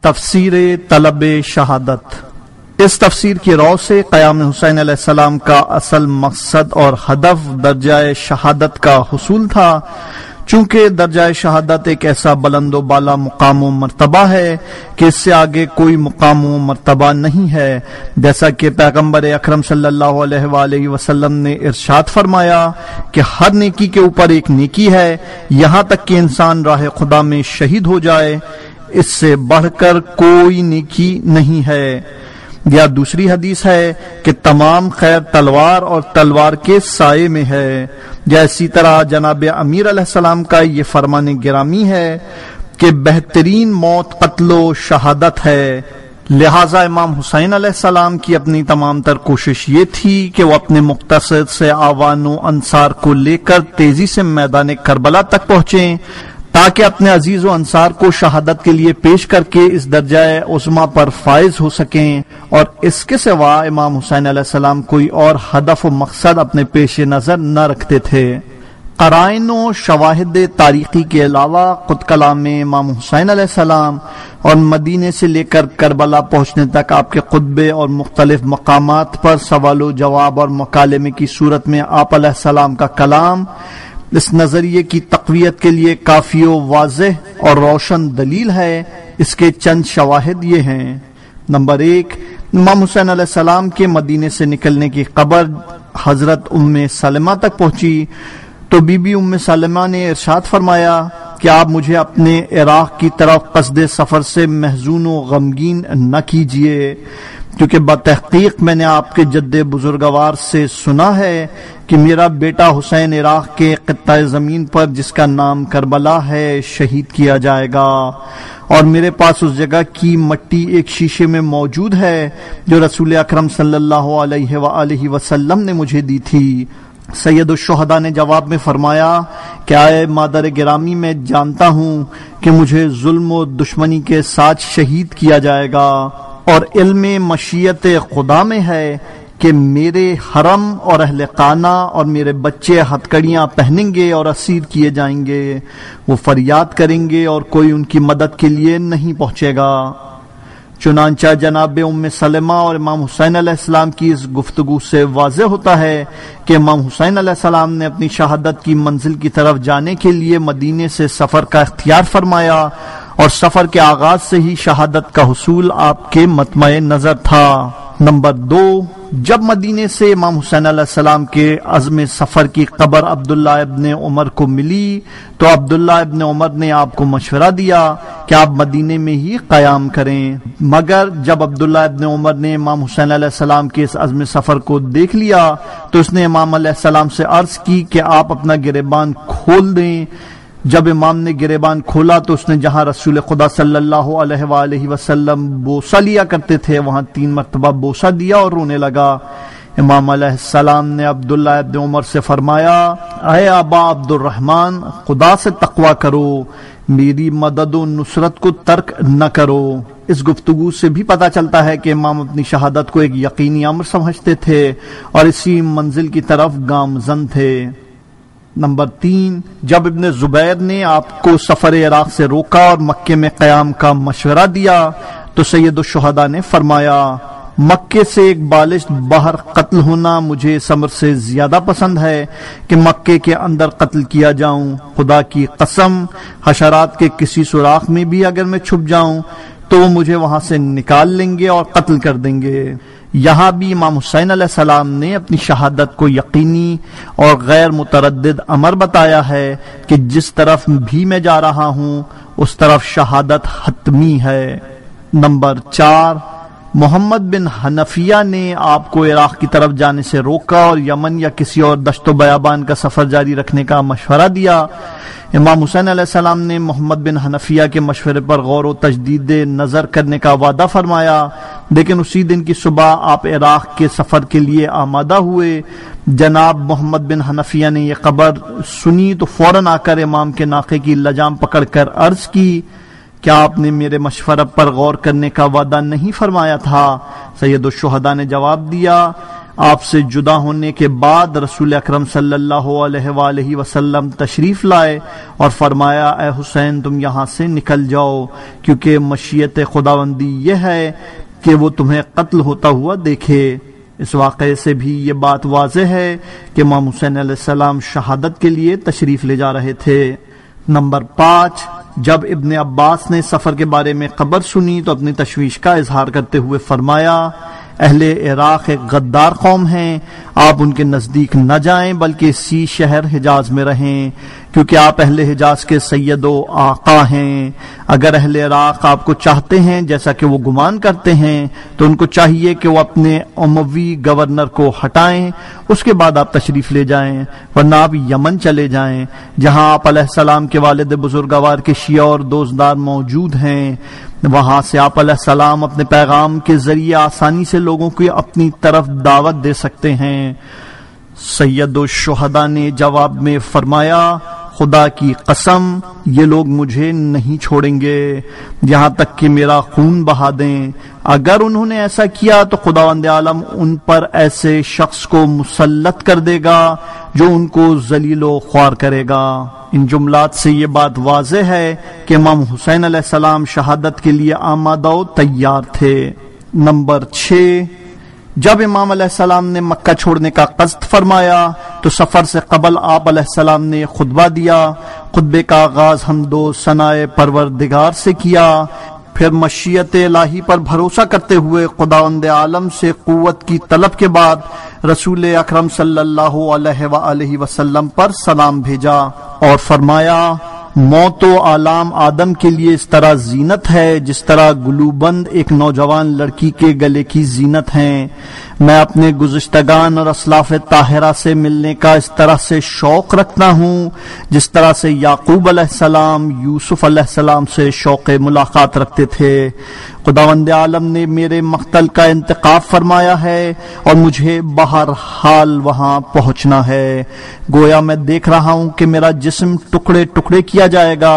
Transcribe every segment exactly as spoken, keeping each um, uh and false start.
تفسیر طلب شہادت۔ اس تفسیر کی رو سے قیام حسین علیہ السلام کا اصل مقصد اور ہدف درجہ شہادت کا حصول تھا، چونکہ درجہ شہادت ایک ایسا بلند و بالا مقام و مرتبہ ہے کہ اس سے آگے کوئی مقام و مرتبہ نہیں ہے، جیسا کہ پیغمبر اکرم صلی اللہ علیہ وآلہ وسلم نے ارشاد فرمایا کہ ہر نیکی کے اوپر ایک نیکی ہے، یہاں تک کہ انسان راہ خدا میں شہید ہو جائے، اس سے بڑھ کر کوئی نیکی نہیں ہے۔ یا دوسری حدیث ہے کہ تمام خیر تلوار اور تلوار کے سائے میں ہے۔ یا اسی طرح جناب امیر علیہ السلام کا یہ فرمان گرامی ہے کہ بہترین موت قتل و شہادت ہے، لہٰذا امام حسین علیہ السلام کی اپنی تمام تر کوشش یہ تھی کہ وہ اپنے مختصر سے آوان و انصار کو لے کر تیزی سے میدان کربلا تک پہنچیں تاکہ اپنے عزیز و انصار کو شہادت کے لیے پیش کر کے اس درجہ عظمیٰ پر فائز ہو سکیں، اور اس کے سوا امام حسین علیہ السلام کوئی اور ہدف و مقصد اپنے پیش نظر نہ رکھتے تھے۔ قرائن و شواہد تاریخی کے علاوہ خود کلام امام حسین علیہ السلام اور مدینے سے لے کر کربلا پہنچنے تک آپ کے خطبے اور مختلف مقامات پر سوال و جواب اور مکالمے کی صورت میں آپ علیہ السلام کا کلام اس نظریے کی تقویت کے لیے کافی و واضح اور روشن دلیل ہے۔ اس کے چند شواہد یہ ہیں۔ نمبر ایک، امام حسین علیہ السلام کے مدینے سے نکلنے کی خبر حضرت ام سلمہ تک پہنچی تو بی بی ام سلمہ نے ارشاد فرمایا کہ آپ مجھے اپنے عراق کی طرف قصد سفر سے محزون و غمگین نہ کیجیے، کیونکہ بتحقیق میں نے آپ کے جد بزرگوار سے سنا ہے کہ میرا بیٹا حسین عراق کے خطہ زمین پر جس کا نام کربلا ہے شہید کیا جائے گا، اور میرے پاس اس جگہ کی مٹی ایک شیشے میں موجود ہے جو رسول اکرم صلی اللہ علیہ وآلہ وسلم نے مجھے دی تھی۔ سید الشہداء نے جواب میں فرمایا کہ اے مادر گرامی، میں جانتا ہوں کہ مجھے ظلم و دشمنی کے ساتھ شہید کیا جائے گا، اور علم مشیت خدا میں ہے کہ میرے حرم اور اہل خانہ اور میرے بچے ہتھکڑیاں پہنیں گے اور اسیر کیے جائیں گے، وہ فریاد کریں گے اور کوئی ان کی مدد کے لیے نہیں پہنچے گا۔ چنانچہ جناب ام سلمہ اور امام حسین علیہ السلام کی اس گفتگو سے واضح ہوتا ہے کہ امام حسین علیہ السلام نے اپنی شہادت کی منزل کی طرف جانے کے لیے مدینے سے سفر کا اختیار فرمایا، اور سفر کے آغاز سے ہی شہادت کا حصول آپ کے مطمع نظر تھا۔ نمبر دو، جب مدینے سے امام حسین علیہ السلام کے عزم سفر کی خبر عبداللہ ابن عمر کو ملی تو عبداللہ ابن عمر نے آپ کو مشورہ دیا کہ آپ مدینے میں ہی قیام کریں، مگر جب عبداللہ ابن عمر نے امام حسین علیہ السلام کے اس عزم سفر کو دیکھ لیا تو اس نے امام علیہ السلام سے عرض کی کہ آپ اپنا گریبان کھول دیں۔ جب امام نے گریبان کھولا تو اس نے جہاں رسول خدا صلی اللہ علیہ وآلہ وسلم بوسہ لیا کرتے تھے وہاں تین مرتبہ بوسہ دیا اور رونے لگا۔ امام علیہ السلام نے عبداللہ ابن عمر سے فرمایا، اے ابا عبد الرحمن، خدا سے تقوی کرو، میری مدد و نصرت کو ترک نہ کرو۔ اس گفتگو سے بھی پتہ چلتا ہے کہ امام اپنی شہادت کو ایک یقینی امر سمجھتے تھے اور اسی منزل کی طرف گامزن تھے۔ نمبر تین، جب ابن زبیر نے آپ کو سفر عراق سے روکا اور مکے میں قیام کا مشورہ دیا تو سید الشہداء نے فرمایا، مکے سے ایک بالشت باہر قتل ہونا مجھے اس امر سے زیادہ پسند ہے کہ مکے کے اندر قتل کیا جاؤں۔ خدا کی قسم، حشرات کے کسی سوراخ میں بھی اگر میں چھپ جاؤں تو وہ مجھے وہاں سے نکال لیں گے اور قتل کر دیں گے۔ یہاں بھی امام حسین علیہ السلام نے اپنی شہادت کو یقینی اور غیر متردد امر بتایا ہے کہ جس طرف بھی میں جا رہا ہوں اس طرف شہادت حتمی ہے۔ نمبر چار، محمد بن حنفیہ نے آپ کو عراق کی طرف جانے سے روکا اور یمن یا کسی اور دشت و بیابان کا سفر جاری رکھنے کا مشورہ دیا۔ امام حسین علیہ السلام نے محمد بن حنفیہ کے مشورے پر غور و تجدید نظر کرنے کا وعدہ فرمایا، لیکن اسی دن کی صبح آپ عراق کے سفر کے لیے آمادہ ہوئے۔ جناب محمد بن حنفیہ نے یہ خبر سنی تو فوراً آ کر امام کے ناقے کی لجام پکڑ کر عرض کی، کیا آپ نے میرے مشورہ پر غور کرنے کا وعدہ نہیں فرمایا تھا؟ سید الشہداء نے جواب دیا، آپ سے جدا ہونے کے بعد رسول اکرم صلی اللہ علیہ وآلہ وسلم تشریف لائے اور فرمایا اے حسین تم یہاں سے نکل جاؤ، کیونکہ مشیت خداوندی یہ ہے کہ وہ تمہیں قتل ہوتا ہوا دیکھے۔ اس واقعے سے بھی یہ بات واضح ہے کہ امام حسین علیہ السلام شہادت کے لیے تشریف لے جا رہے تھے۔ نمبر پانچ، جب ابن عباس نے سفر کے بارے میں خبر سنی تو اپنی تشویش کا اظہار کرتے ہوئے فرمایا اہل عراق ایک غدار قوم ہیں، آپ ان کے نزدیک نہ جائیں بلکہ اسی شہر حجاز میں رہیں، کیونکہ آپ اہل حجاز کے سید و آقا ہیں۔ اگر اہل عراق آپ کو چاہتے ہیں جیسا کہ وہ گمان کرتے ہیں تو ان کو چاہیے کہ وہ اپنے اموی گورنر کو ہٹائیں، اس کے بعد آپ تشریف لے جائیں، ورنہ آپ یمن چلے جائیں جہاں آپ علیہ السلام کے والد بزرگوار کے شیعہ اور دوستدار موجود ہیں۔ وہاں سے آپ علیہ السلام اپنے پیغام کے ذریعے آسانی سے لوگوں کو اپنی طرف دعوت دے سکتے ہیں۔ سید الشہداء نے جواب میں فرمایا خدا کی قسم یہ لوگ مجھے نہیں چھوڑیں گے یہاں تک کہ میرا خون بہا دیں۔ اگر انہوں نے ایسا کیا تو خداوند عالم ان پر ایسے شخص کو مسلط کر دے گا جو ان کو ذلیل و خوار کرے گا۔ ان جملات سے یہ بات واضح ہے کہ امام حسین علیہ السلام شہادت کے لیے آمادہ و تیار تھے۔ نمبر چھ، جب امام علیہ السلام نے مکہ چھوڑنے کا قصد فرمایا تو سفر سے قبل آپ علیہ السلام نے خطبہ دیا۔ خطبے کا آغاز حمد و ثناء پروردگار سے کیا، پھر مشیت الہی پر بھروسہ کرتے ہوئے خداوند عالم سے قوت کی طلب کے بعد رسول اکرم صلی اللہ علیہ وآلہ وسلم پر سلام بھیجا اور فرمایا موت و آلام آدم کے لیے اس طرح زینت ہے جس طرح گلوبند ایک نوجوان لڑکی کے گلے کی زینت ہیں۔ میں اپنے گزشتگان اور اسلاف طاہرہ سے ملنے کا اس طرح سے شوق رکھتا ہوں جس طرح سے یعقوب علیہ السلام یوسف علیہ السلام سے شوق ملاقات رکھتے تھے۔ خداوند عالم نے میرے مقتل کا انتخاب فرمایا ہے اور مجھے بہرحال وہاں پہنچنا ہے۔ گویا میں دیکھ رہا ہوں کہ میرا جسم ٹکڑے ٹکڑے کیا جائے گا،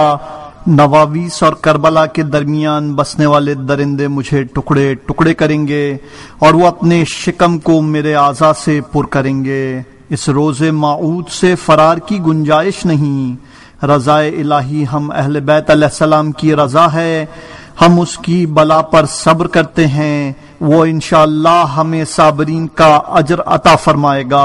نواویس اور کربلا کے درمیان بسنے والے درندے مجھے ٹکڑے ٹکڑے کریں گے اور وہ اپنے شکم کو میرے اعضاء سے پر کریں گے۔ اس روز موعود سے فرار کی گنجائش نہیں۔ رضا الہی ہم اہل بیت علیہ السلام کی رضا ہے، ہم اس کی بلا پر صبر کرتے ہیں، وہ انشاءاللہ ہمیں صابرین کا اجر عطا فرمائے گا۔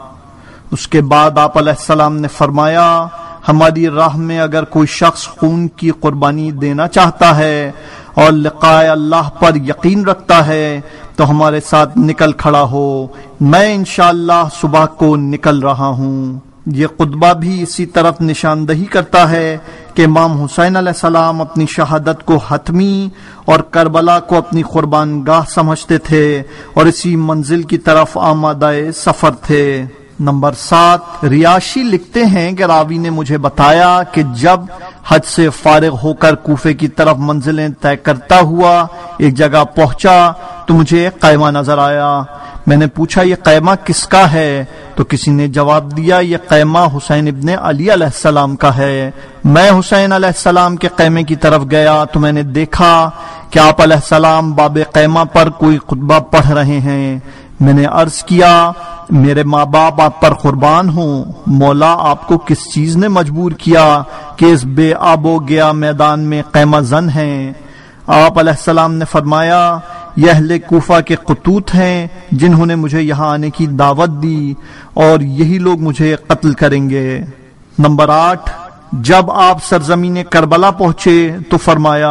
اس کے بعد آپ علیہ السلام نے فرمایا ہماری راہ میں اگر کوئی شخص خون کی قربانی دینا چاہتا ہے اور لقاء اللہ پر یقین رکھتا ہے تو ہمارے ساتھ نکل کھڑا ہو، میں انشاءاللہ صبح کو نکل رہا ہوں۔ یہ خطبہ بھی اسی طرف نشاندہی کرتا ہے کہ امام حسین علیہ السلام اپنی شہادت کو حتمی اور کربلا کو اپنی قربان گاہ سمجھتے تھے اور اسی منزل کی طرف آمادہ سفر تھے۔ نمبر سات، ریاشی لکھتے ہیں کہ راوی نے مجھے بتایا کہ جب حج سے فارغ ہو کر کوفے کی طرف منزلیں طے کرتا ہوا ایک جگہ پہنچا تو مجھے ایک قیمہ نظر آیا۔ میں نے پوچھا یہ قیمہ کس کا ہے تو کسی نے جواب دیا یہ قیمہ حسین ابن علی علیہ السلام کا ہے۔ میں حسین علیہ السلام کے قیمے کی طرف گیا تو میں نے دیکھا کہ آپ علیہ السلام باب قیمہ پر کوئی خطبہ پڑھ رہے ہیں۔ میں نے عرض کیا میرے ماں باپ آپ پر قربان ہوں، مولا آپ کو کس چیز نے مجبور کیا کہ اس بے آب و گیا میدان میں قیمہ زن ہیں؟ آپ علیہ السلام نے فرمایا یہ اہل کوفہ کے قطوط ہیں جنہوں نے مجھے یہاں آنے کی دعوت دی اور یہی لوگ مجھے قتل کریں گے۔ نمبر آٹھ، جب آپ سرزمین کربلا پہنچے تو فرمایا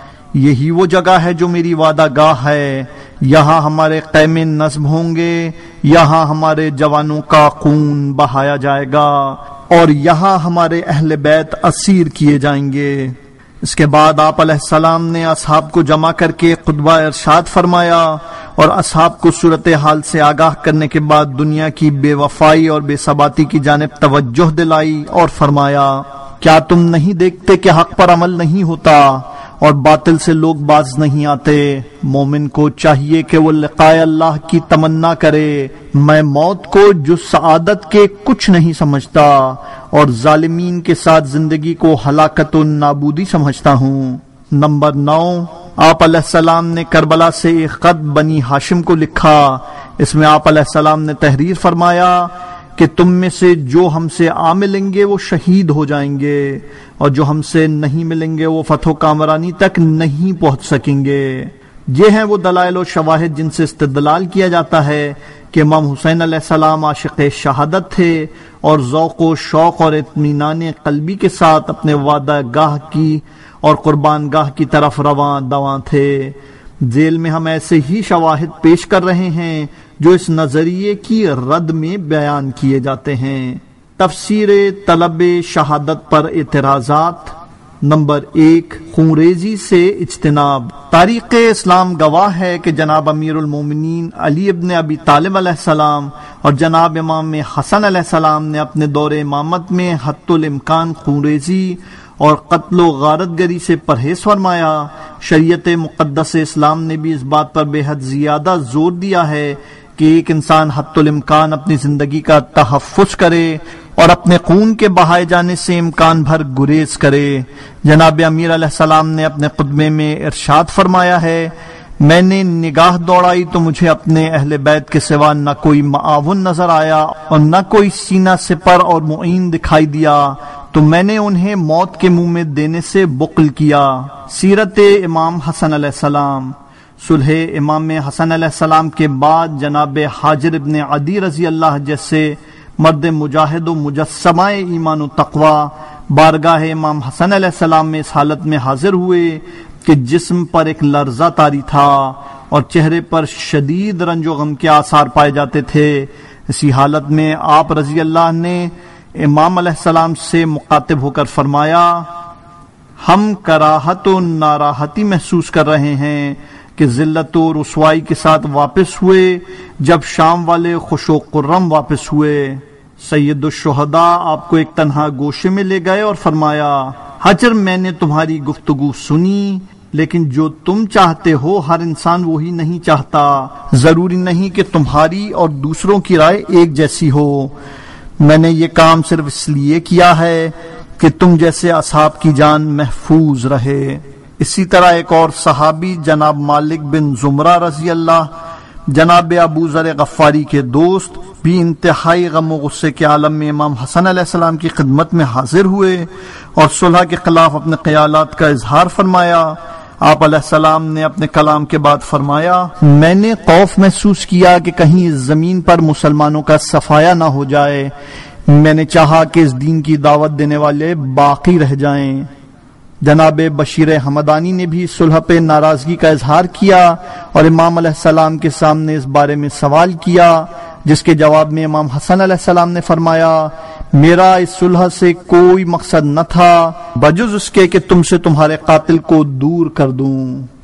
یہی وہ جگہ ہے جو میری وعدہ گاہ ہے، یہاں ہمارے خیمے نصب ہوں گے، یہاں ہمارے جوانوں کا خون بہایا جائے گا اور یہاں ہمارے اہل بیت اسیر کیے جائیں گے۔ اس کے بعد آپ علیہ السلام نے اصحاب کو جمع کر کے خطبہ ارشاد فرمایا اور اصحاب کو صورتحال سے آگاہ کرنے کے بعد دنیا کی بے وفائی اور بے ثباتی کی جانب توجہ دلائی اور فرمایا کیا تم نہیں دیکھتے کہ حق پر عمل نہیں ہوتا اور باطل سے لوگ باز نہیں آتے؟ مومن کو چاہیے کہ وہ لقاء اللہ کی تمنا کرے۔ میں موت کو جو سعادت کے کچھ نہیں سمجھتا اور ظالمین کے ساتھ زندگی کو ہلاکت و نابودی سمجھتا ہوں۔ نمبر نو، آپ علیہ السلام نے کربلا سے ایک خط بنی ہاشم کو لکھا، اس میں آپ علیہ السلام نے تحریر فرمایا کہ تم میں سے جو ہم سے آ ملیں گے وہ شہید ہو جائیں گے، اور جو ہم سے نہیں ملیں گے وہ فتح و کامرانی تک نہیں پہنچ سکیں گے۔ یہ ہیں وہ دلائل و شواہد جن سے استدلال کیا جاتا ہے کہ امام حسین علیہ السلام عاشق شہادت تھے اور ذوق و شوق اور اطمینان قلبی کے ساتھ اپنے وعدہ گاہ کی اور قربان گاہ کی طرف رواں دواں تھے۔ ذیل میں ہم ایسے ہی شواہد پیش کر رہے ہیں جو اس نظریے کی رد میں بیان کیے جاتے ہیں۔ تفسیر طلب شہادت پر اعتراضات۔ نمبر ایک، خونریزی سے اجتناب۔ تاریخ اسلام گواہ ہے کہ جناب امیر المومنین علی ابن ابی طالب علیہ السلام اور جناب امام حسن علیہ السلام نے اپنے دور امامت میں حتی الامکان خونریزی اور قتل و غارت گری سے پرہیز فرمایا۔ شریعت مقدس اسلام نے بھی اس بات پر بے حد زیادہ زور دیا ہے کہ ایک انسان حتی الامکان اپنی زندگی کا تحفظ کرے اور اپنے خون کے بہائے جانے سے امکان بھر گریز کرے۔ جناب امیر علیہ السلام نے اپنے خطبے میں ارشاد فرمایا ہے، میں نے نگاہ دوڑائی تو مجھے اپنے اہل بیت کے سوا نہ کوئی معاون نظر آیا اور نہ کوئی سینہ سپر اور معین دکھائی دیا، تو میں نے انہیں موت کے منہ میں دینے سے بخل کیا۔ سیرت امام حسن علیہ السلام۔ صلح امام حسن علیہ السلام کے بعد جناب حاجر ابن عدی رضی اللہ جیسے مرد مجاہد و مجسمہ ایمان و تقوی بارگاہ امام حسن علیہ السلام میں اس حالت میں حاضر ہوئے کہ جسم پر ایک لرزہ طاری تھا اور چہرے پر شدید رنج و غم کے آثار پائے جاتے تھے۔ اسی حالت میں آپ رضی اللہ نے امام علیہ السلام سے مخاطب ہو کر فرمایا، ہم کراہت و ناراحتی محسوس کر رہے ہیں کہ ذلت و رسوائی کے ساتھ واپس ہوئے جب شام والے خوش و خرم واپس ہوئے۔ سید الشہداء آپ کو ایک تنہا گوشے میں لے گئے اور فرمایا، حجر میں نے تمہاری گفتگو سنی، لیکن جو تم چاہتے ہو ہر انسان وہی نہیں چاہتا۔ ضروری نہیں کہ تمہاری اور دوسروں کی رائے ایک جیسی ہو۔ میں نے یہ کام صرف اس لیے کیا ہے کہ تم جیسے اصحاب کی جان محفوظ رہے۔ اسی طرح ایک اور صحابی جناب مالک بن زمرہ رضی اللہ، جناب ابو ذر غفاری کے دوست، بھی انتہائی غم و غصے کے عالم میں امام حسن علیہ السلام کی خدمت میں حاضر ہوئے اور صلح کے خلاف اپنے خیالات کا اظہار فرمایا۔ آپ علیہ السلام نے اپنے کلام کے بعد فرمایا، میں نے خوف محسوس کیا کہ کہیں اس زمین پر مسلمانوں کا صفایا نہ ہو جائے۔ میں نے چاہا کہ اس دین کی دعوت دینے والے باقی رہ جائیں۔ جناب بشیر حمدانی نے بھی صلح پہ ناراضگی کا اظہار کیا اور امام علیہ السلام کے سامنے اس بارے میں سوال کیا، جس کے جواب میں امام حسن علیہ السلام نے فرمایا، میرا اس صلح سے کوئی مقصد نہ تھا بجز اس کے کہ تم سے تمہارے قاتل کو دور کر دوں۔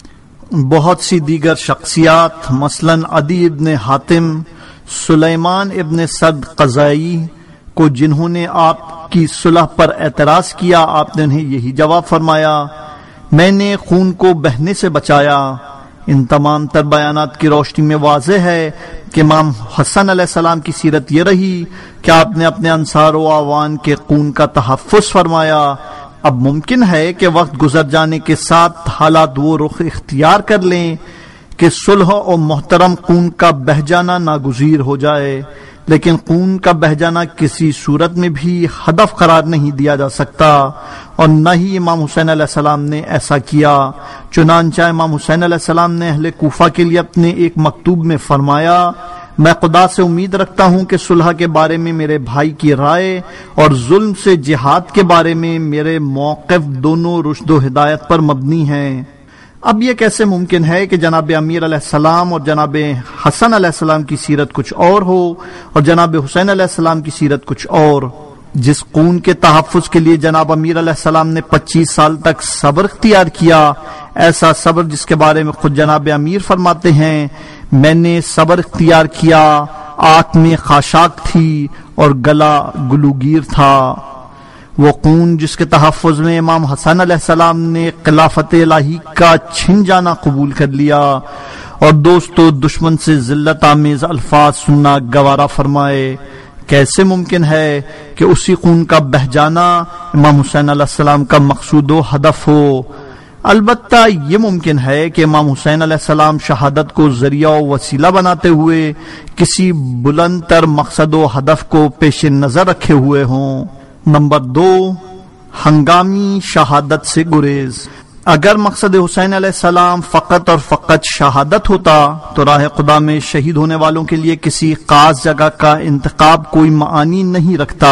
بہت سی دیگر شخصیات مثلاً عدی ابن حاتم، سلیمان ابن سعد قزائی کو جنہوں نے آپ کی صلح پر اعتراض کیا، آپ نے انہیں یہی جواب فرمایا، میں نے خون کو بہنے سے بچایا۔ ان تمام تر بیانات کی روشنی میں واضح ہے کہ امام حسن علیہ السلام کی سیرت یہ رہی کہ آپ نے اپنے انصار و اعوان کے خون کا تحفظ فرمایا۔ اب ممکن ہے کہ وقت گزر جانے کے ساتھ حالات وہ رخ اختیار کر لیں کہ صلح و محترم خون کا بہہ جانا ناگزیر ہو جائے، لیکن خون کا بہہ جانا کسی صورت میں بھی ہدف قرار نہیں دیا جا سکتا، اور نہ ہی امام حسین علیہ السلام نے ایسا کیا۔ چنانچہ امام حسین علیہ السلام نے اہل کوفہ کے لیے اپنے ایک مکتوب میں فرمایا، میں خدا سے امید رکھتا ہوں کہ صلح کے بارے میں میرے بھائی کی رائے اور ظلم سے جہاد کے بارے میں میرے موقف دونوں رشد و ہدایت پر مبنی ہیں۔ اب یہ کیسے ممکن ہے کہ جناب امیر علیہ السلام اور جناب حسن علیہ السلام کی سیرت کچھ اور ہو اور جناب حسین علیہ السلام کی سیرت کچھ اور؟ جس خون کے تحفظ کے لیے جناب امیر علیہ السلام نے پچیس سال تک صبر اختیار کیا، ایسا صبر جس کے بارے میں خود جناب امیر فرماتے ہیں، میں نے صبر اختیار کیا، آنکھ میں خاشاک تھی اور گلا گلوگیر تھا۔ وہ خون جس کے تحفظ میں امام حسن علیہ السلام نے خلافت الہی کا چھن جانا قبول کر لیا اور دوست و دشمن سے ذلت آمیز الفاظ سننا گوارا فرمائے، کیسے ممکن ہے کہ اسی خون کا بہہ جانا امام حسین علیہ السلام کا مقصود و ہدف ہو؟ البتہ یہ ممکن ہے کہ امام حسین علیہ السلام شہادت کو ذریعہ و وسیلہ بناتے ہوئے کسی بلند تر مقصد و ہدف کو پیش نظر رکھے ہوئے ہوں۔ نمبر دو، ہنگامی شہادت سے گریز۔ اگر مقصد حسین علیہ السلام فقط اور فقط شہادت ہوتا تو راہ خدا میں شہید ہونے والوں کے لیے کسی خاص جگہ کا انتخاب کوئی معنی نہیں رکھتا،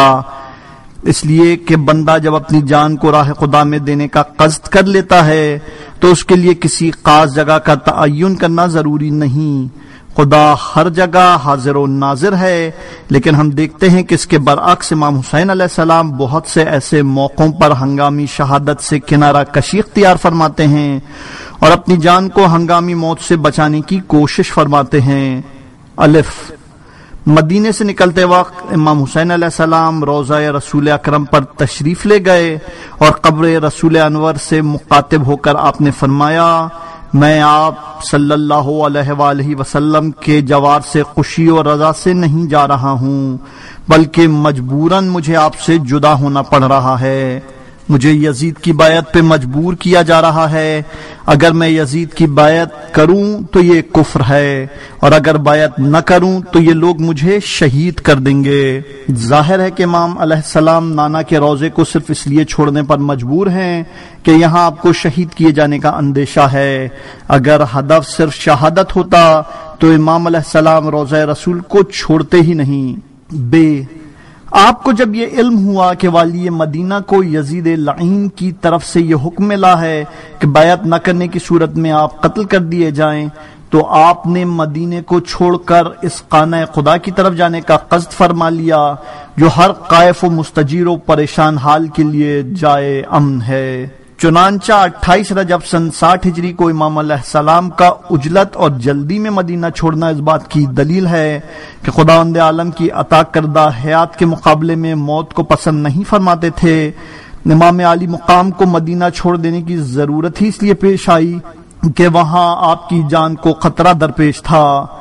اس لیے کہ بندہ جب اپنی جان کو راہ خدا میں دینے کا قصد کر لیتا ہے تو اس کے لیے کسی خاص جگہ کا تعین کرنا ضروری نہیں۔ خدا ہر جگہ حاضر و ناظر ہے، لیکن ہم دیکھتے ہیں کہ اس کے برعکس امام حسین علیہ السلام بہت سے ایسے موقعوں پر ہنگامی شہادت سے کنارہ کشی اختیار فرماتے ہیں اور اپنی جان کو ہنگامی موت سے بچانے کی کوشش فرماتے ہیں۔ الف، مدینے سے نکلتے وقت امام حسین علیہ السلام روضہ رسول اکرم پر تشریف لے گئے اور قبر رسول انور سے مخاطب ہو کر آپ نے فرمایا، میں آپ صلی اللہ علیہ وآلہ وسلم کے جوار سے خوشی اور رضا سے نہیں جا رہا ہوں، بلکہ مجبوراً مجھے آپ سے جدا ہونا پڑ رہا ہے۔ مجھے یزید کی بیعت پہ مجبور کیا جا رہا ہے۔ اگر میں یزید کی بیعت کروں تو یہ کفر ہے، اور اگر بیعت نہ کروں تو یہ لوگ مجھے شہید کر دیں گے۔ ظاہر ہے کہ امام علیہ السلام نانا کے روضے کو صرف اس لیے چھوڑنے پر مجبور ہیں کہ یہاں آپ کو شہید کیے جانے کا اندیشہ ہے۔ اگر ہدف صرف شہادت ہوتا تو امام علیہ السلام روضہ رسول کو چھوڑتے ہی نہیں۔ بے، آپ کو جب یہ علم ہوا کہ والی مدینہ کو یزید لعین کی طرف سے یہ حکم ملا ہے کہ بیعت نہ کرنے کی صورت میں آپ قتل کر دیے جائیں، تو آپ نے مدینے کو چھوڑ کر اس خانہ خدا کی طرف جانے کا قصد فرما لیا، جو ہر خائف و مستجیر و پریشان حال کے لیے جائے امن ہے۔ چنانچہ اٹھائیس رجب سن ساٹھ ہجری کو امام علیہ السلام کا عجلت اور جلدی میں مدینہ چھوڑنا اس بات کی دلیل ہے کہ خداوند عالم کی عطا کردہ حیات کے مقابلے میں موت کو پسند نہیں فرماتے تھے۔ امام عالی مقام کو مدینہ چھوڑ دینے کی ضرورت ہی اس لیے پیش آئی کہ وہاں آپ کی جان کو خطرہ درپیش تھا۔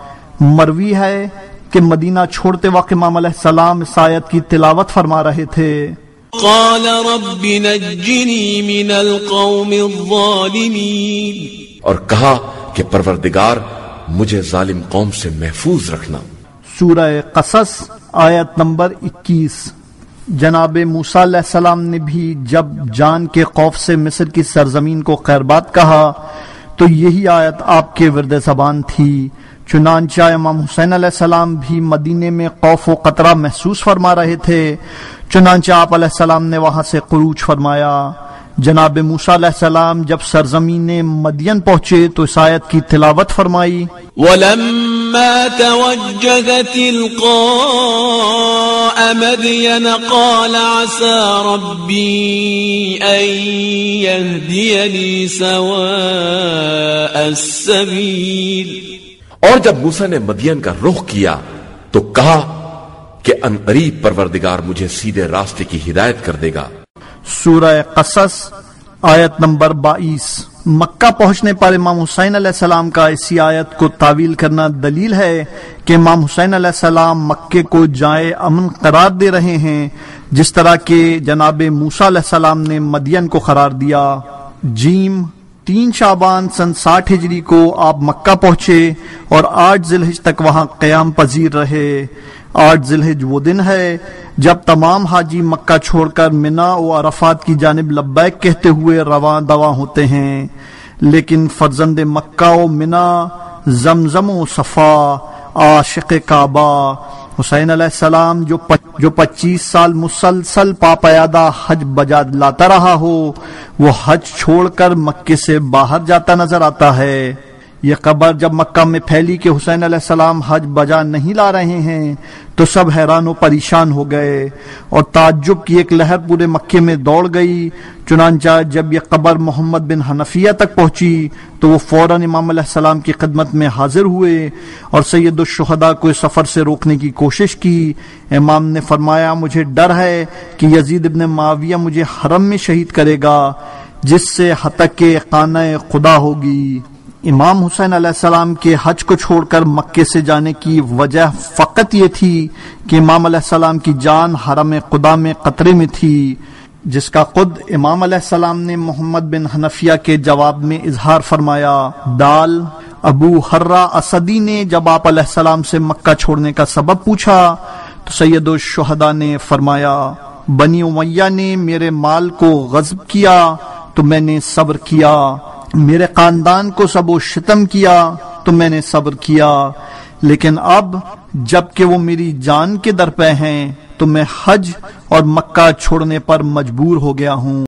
مروی ہے کہ مدینہ چھوڑتے وقت امام علیہ السلام اس آیت کی تلاوت فرما رہے تھے، قال رب نجنی من القوم الظالمین، اور کہا کہ پروردگار مجھے ظالم قوم سے محفوظ رکھنا۔ سورہ قصص آیت نمبر اکیس۔ جناب موسیٰ علیہ السلام نے بھی جب جان کے خوف سے مصر کی سرزمین کو خیر بات کہا تو یہی آیت آپ کے ورد زبان تھی۔ چنانچہ امام حسین علیہ السلام بھی مدینے میں خوف و خطرہ محسوس فرما رہے تھے، چنانچہ آپ علیہ السلام نے وہاں سے خروج فرمایا۔ جناب موسیٰ علیہ السلام جب سرزمین مدین پہنچے تو اس آیت کی تلاوت فرمائی، وَلَمَّا تَوَجَّهَ تِلْقَاءَ مَدْيَنَ قَالَ عَسَى رَبِّي أَن يَهْدِيَنِي سَوَاءَ السَّبِيلِ، اور جب موسیٰ نے مدین کا رخ کیا تو کہا کہ ان قریب پروردگار مجھے سیدھے راستے کی ہدایت کر دے گا۔ سورہ قصص آیت نمبر بائیس۔ مکہ پہنچنے پر امام حسین علیہ السلام کا اسی آیت کو تعویل کرنا دلیل ہے کہ امام حسین علیہ السلام مکے کو جائے امن قرار دے رہے ہیں، جس طرح کہ جناب موسیٰ علیہ السلام نے مدین کو قرار دیا۔ جیم، تین شعبان سن ساٹھ ہجری کو آپ مکہ پہنچے اور آٹھ ذی الحج تک وہاں قیام پذیر رہے۔ آٹھ ذی الحج وہ دن ہے جب تمام حاجی مکہ چھوڑ کر منا و عرفات کی جانب لبیک کہتے ہوئے رواں دواں ہوتے ہیں، لیکن فرزند مکہ و منا، زمزم و صفا، عاشق کعبہ حسین علیہ السلام جو جو پچیس سال مسلسل پاپیادہ حج بجا لاتا رہا ہو، وہ حج چھوڑ کر مکے سے باہر جاتا نظر آتا ہے۔ یہ خبر جب مکہ میں پھیلی کہ حسین علیہ السلام حج بجا نہیں لا رہے ہیں تو سب حیران و پریشان ہو گئے اور تعجب کی ایک لہر پورے مکے میں دوڑ گئی۔ چنانچہ جب یہ خبر محمد بن حنفیہ تک پہنچی تو وہ فوراً امام علیہ السلام کی خدمت میں حاضر ہوئے اور سید الشہداء کو اس سفر سے روکنے کی کوشش کی۔ امام نے فرمایا، مجھے ڈر ہے کہ یزید ابن معاویہ مجھے حرم میں شہید کرے گا، جس سے ہتک خانہ خدا ہوگی۔ امام حسین علیہ السلام کے حج کو چھوڑ کر مکے سے جانے کی وجہ فقط یہ تھی کہ امام علیہ السلام کی جان حرم خدا میں خطرے میں تھی۔ جس کا خود امام علیہ السلام نے محمد بن حنفیہ کے جواب میں اظہار فرمایا۔ دال ابو حرہ اسدی نے جب آپ علیہ السلام سے مکہ چھوڑنے کا سبب پوچھا تو سید الشہداء نے فرمایا، بنی امیہ نے میرے مال کو غصب کیا تو میں نے صبر کیا، میرے خاندان کو سب و شتم کیا تو میں نے صبر کیا، لیکن اب جب کہ وہ میری جان کے در پہ ہیں تو میں حج اور مکہ چھوڑنے پر مجبور ہو گیا ہوں۔